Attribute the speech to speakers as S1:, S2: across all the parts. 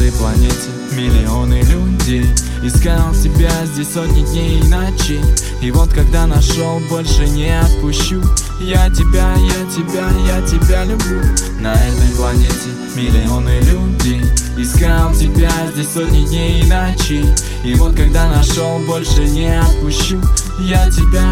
S1: этой планете миллионы людей. Искал тебя здесь сотни дней и ночей, и вот когда нашел, больше не отпущу. Я тебя люблю. На этой планете миллионы людей. Искал тебя здесь сотни дней и ночей, и вот когда нашел, больше не отпущу. Я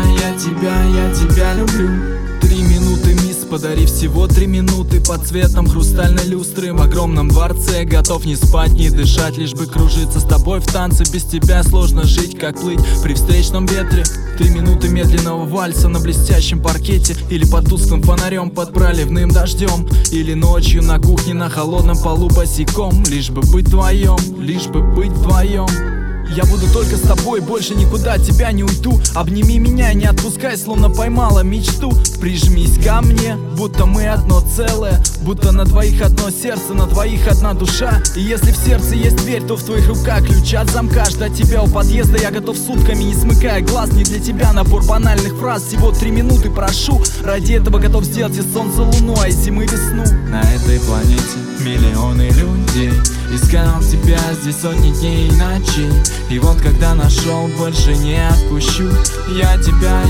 S1: тебя люблю. 3 минуты, мисс, подари всего 3 минуты под цветом хрустальной люстры в огромном дворце. Готов не спать, не дышать, лишь бы кружиться с тобой в танце. Без тебя сложно жить, как плыть при встречном ветре. 3 минуты медленного вальса на блестящем паркете, или под тусклым фонарем под проливным дождем, или ночью на кухне на холодном полу босиком. Лишь бы быть вдвоем, лишь бы быть вдвоем. Я буду только с тобой, больше никуда от тебя не уйду. Обними меня и не отпускай, словно поймала мечту. Прижмись ко мне, будто мы одно целое, будто на двоих одно сердце, на двоих одна душа. И если в сердце есть дверь, то в твоих руках ключ от замка. Ждать тебя у подъезда я готов сутками, не смыкая глаз. Не для тебя набор банальных фраз, всего 3 минуты прошу. Ради этого готов сделать и солнце луну, а и зимы весну.
S2: На этой планете миллионы людей. Искал тебя здесь сотни дней и ночей, и вот когда нашел, больше не отпущу. Я тебя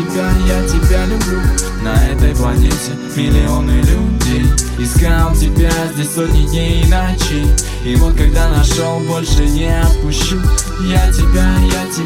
S2: люблю. На этой планете миллионы людей. Искал тебя здесь сотни дней и ночей, и вот когда нашел, больше не отпущу. Я тебя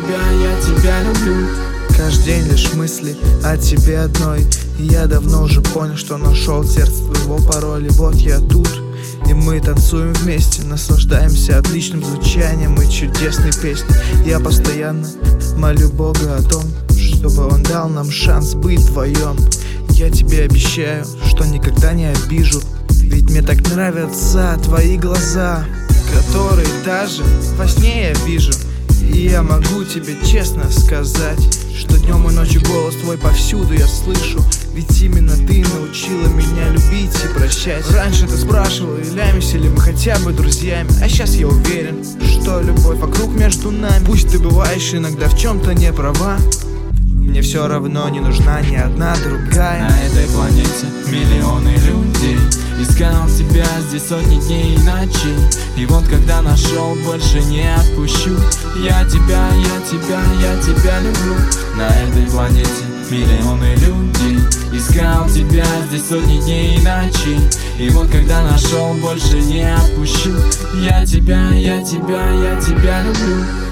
S2: люблю.
S3: Каждый день лишь мысли о тебе одной, и я давно уже понял, что нашел сердце твоего пароля. Вот я тут, и мы танцуем вместе, наслаждаемся отличным звучанием и чудесной песней. Я постоянно молю Бога о том, чтобы Он дал нам шанс быть вдвоем. Я тебе обещаю, что никогда не обижу, ведь мне так нравятся твои глаза, которые даже во сне я вижу. И я могу тебе честно сказать, что днем и ночью голос твой повсюду я слышу. Ведь именно ты научила меня любить и прощать. Раньше ты спрашивала, являемся ли мы хотя бы друзьями, а сейчас я уверен, что любовь вокруг между нами. Пусть ты бываешь иногда в чем-то не права, мне все равно не нужна ни одна другая.
S2: На этой планете миллионы людей. Искал тебя здесь сотни дней и ночей, и вот когда нашел, больше не отпущу. Я тебя люблю. На этой планете миллионы людей. Искал тебя здесь сотни дней и ночей, и вот когда нашел, больше не отпущу. Я тебя люблю.